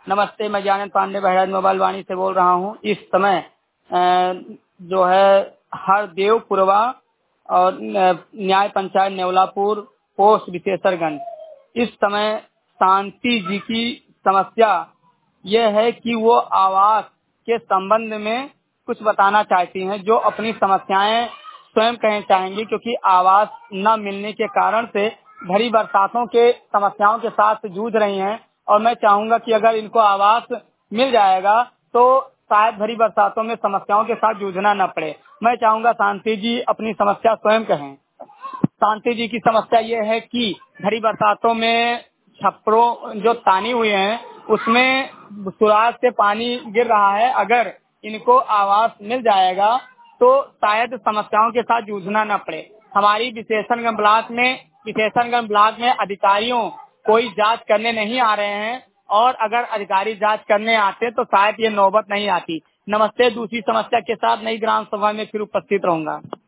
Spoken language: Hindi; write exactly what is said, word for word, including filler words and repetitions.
नमस्ते, मैं ज्ञानंद पांडे बहराइच मोबाइल वाणी से बोल रहा हूँ। इस समय अ, जो है हरदेवपुरवा और न्याय पंचायत नेवलापुर पोस्ट विशेषरगंज, इस समय शांति जी की समस्या यह है कि वो आवास के संबंध में कुछ बताना चाहती हैं, जो अपनी समस्याएं स्वयं कहना चाहेंगी, क्योंकि आवास न मिलने के कारण से भरी बरसातों के समस्याओं के साथ जूझ रही हैं। और मैं चाहूंगा कि अगर इनको आवास मिल जाएगा तो शायद भरी बरसातों में समस्याओं के साथ जूझना न पड़े। मैं चाहूंगा शांति जी अपनी समस्या स्वयं कहें। शांति जी की समस्या ये है कि भरी बरसातों में छप्परों जो तानी हुए हैं उसमें सुराख से पानी गिर रहा है। अगर इनको आवास मिल जाएगा तो शायद समस्याओं के साथ जूझना न पड़े। हमारी विशेषणगंज ब्लॉक में विशेषणगंज ब्लॉक में अधिकारियों कोई जांच करने नहीं आ रहे हैं, और अगर अधिकारी जांच करने आते तो शायद ये नौबत नहीं आती। नमस्ते, दूसरी समस्या के साथ नई ग्राम सभा में फिर उपस्थित रहूंगा।